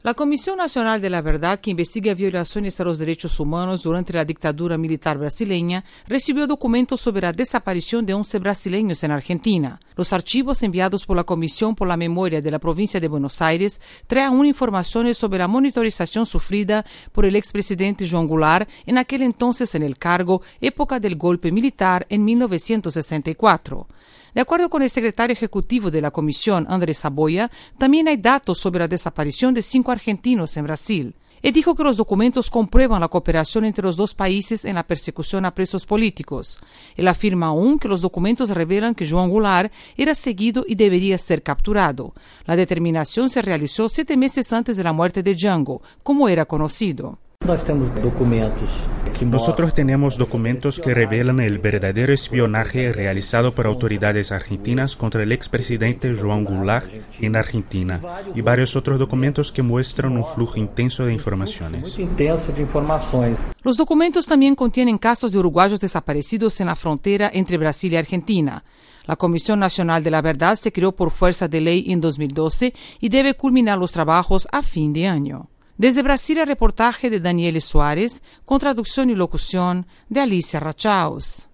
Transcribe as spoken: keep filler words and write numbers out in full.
La Comisión Nacional de la Verdad, que investiga violaciones a los derechos humanos durante la dictadura militar brasileña, recibió documentos sobre la desaparición de once brasileños en Argentina. Los archivos enviados por la Comisión por la Memoria de la provincia de Buenos Aires traen aún informaciones sobre la monitorización sufrida por el expresidente João Goulart, en aquel entonces en el cargo, época del golpe militar en mil novecientos sesenta y cuatro. De acuerdo con el secretario ejecutivo de la Comisión, Andrés Saboya, también hay datos sobre la desaparición de cinco argentinos en Brasil. Él dijo que los documentos comprueban la cooperación entre los dos países en la persecución a presos políticos. Él afirma aún que los documentos revelan que João Goulart era seguido y debería ser capturado. La determinación se realizó siete meses antes de la muerte de Django, como era conocido. Nosotros tenemos documentos que revelan el verdadero espionaje realizado por autoridades argentinas contra el expresidente João Goulart en Argentina y varios otros documentos que muestran un flujo intenso de informaciones. Los documentos también contienen casos de uruguayos desaparecidos en la frontera entre Brasil y Argentina. La Comisión Nacional de la Verdad se creó por fuerza de ley en dos mil doce y debe culminar los trabajos a fin de año. Desde Brasil, el reportaje de Daniele Suárez, con traducción y locución de Alicia Rachaos.